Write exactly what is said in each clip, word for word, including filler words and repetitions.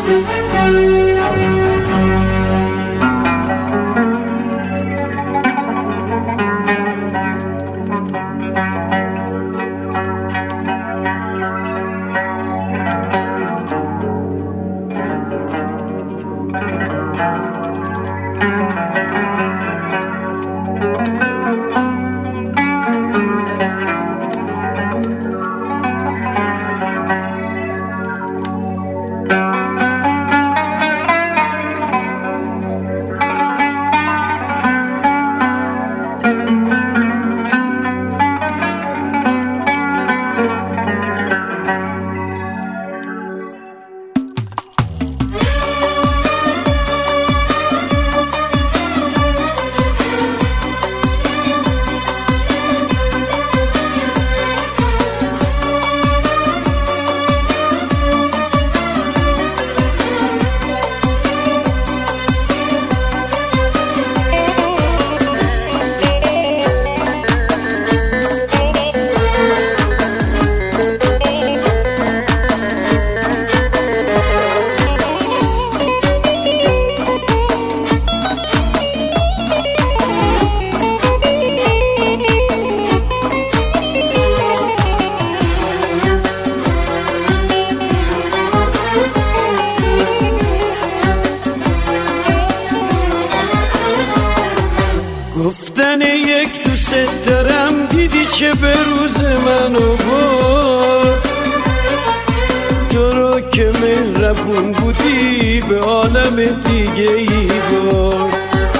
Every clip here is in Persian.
گفتن یک دوست دارم دیدی چه به روز منو برد، تو رو که مهربون بودی به عالم دیگه ای برد.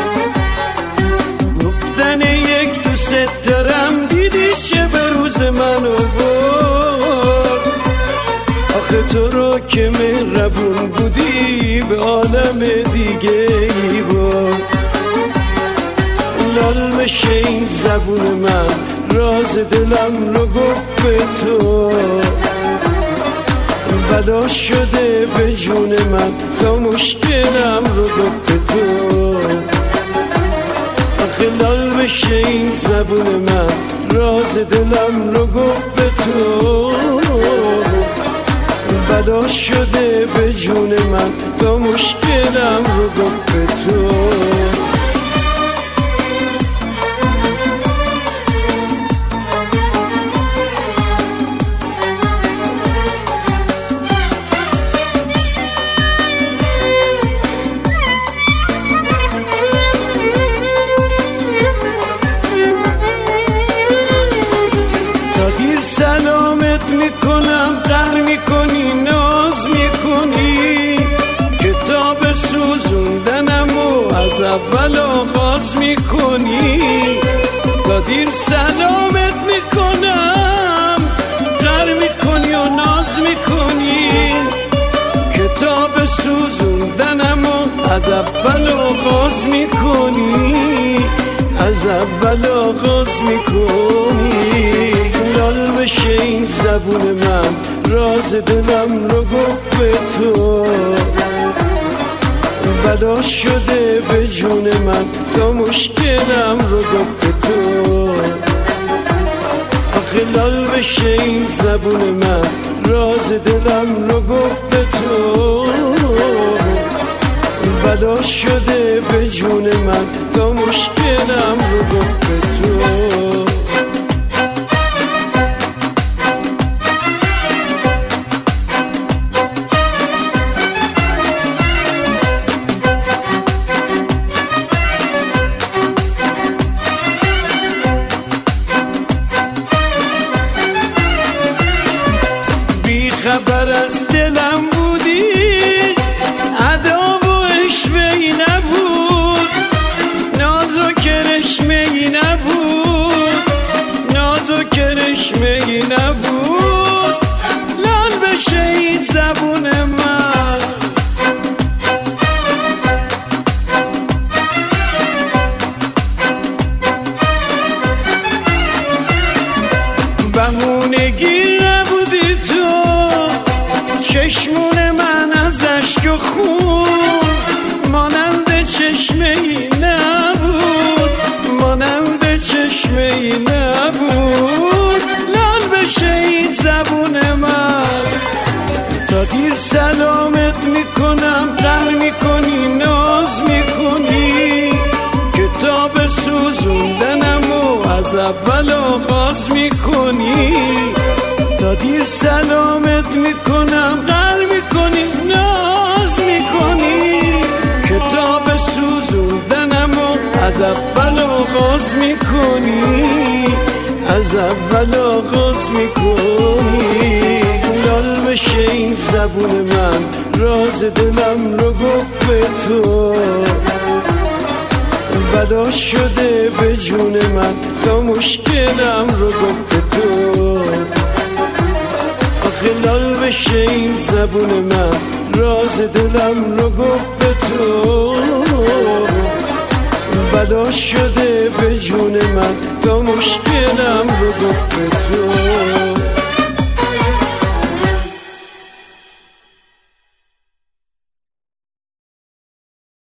گفتن یک دوست دارم دیدی چه به روز منو برد، آخه تو رو که مهربون بودی به عالم دیگه ای برد. لال بشه این زبون من راز دلم رو گفت به تو، بلا شده به جون من تا مشکلم رو گفت به تو. آخه لال بشه این زبون من راز دلم رو گفت به تو، بلا شده به جون من تا مشکلم رو گفت به تو. سلامت میکنم قهر میکنی ناز میکنی، کتاب سوزوندنم و از اول آغاز میکنی. تا دیر سلامت میکنم قهر میکنی و ناز میکنی، کتاب سوزوندنم و از اول آغاز میکنی، از اول آغاز میکنی. لال بشه این زبون من راز دلم رو گفت به تو، بلا شده به جون من تا مشکلم رو گفت به تو. آخه لال بشه این زبون من راز دلم رو گفت به تو، بلا شده به جون من تا مشکلم رو گفت به تو. خبر از دلم بودی ادا و اشوهی نبود، ناز و کرشمهی نبود، ناز و کرشمهی نبود. لال بشه این زبون من بهونگی نبودی تو، چشمون من از اشک و خون مانند چشمه ای نبود، مانند چشمه ای نبود. لال بشه این زبون من تا دیر سلامه سلامت میکنم قهر میکنی ناز میکنی کتاب سوزوندنم و از اول آغاز میکنی تا دیر سلامت میکنم قهر میکنی ناز میکنی کتاب سوزوندنم و از اول آغاز میکنی از اول آغاز میکنی لال بشه این زبون من راز دلم رو گفت به تو بلا شده به جون من تا مشکلم رو گفت به تو آخه لال بشه این زبون من راز دلم رو گفت به تو بلا شده به جون من تا مشکلم رو گفت به تو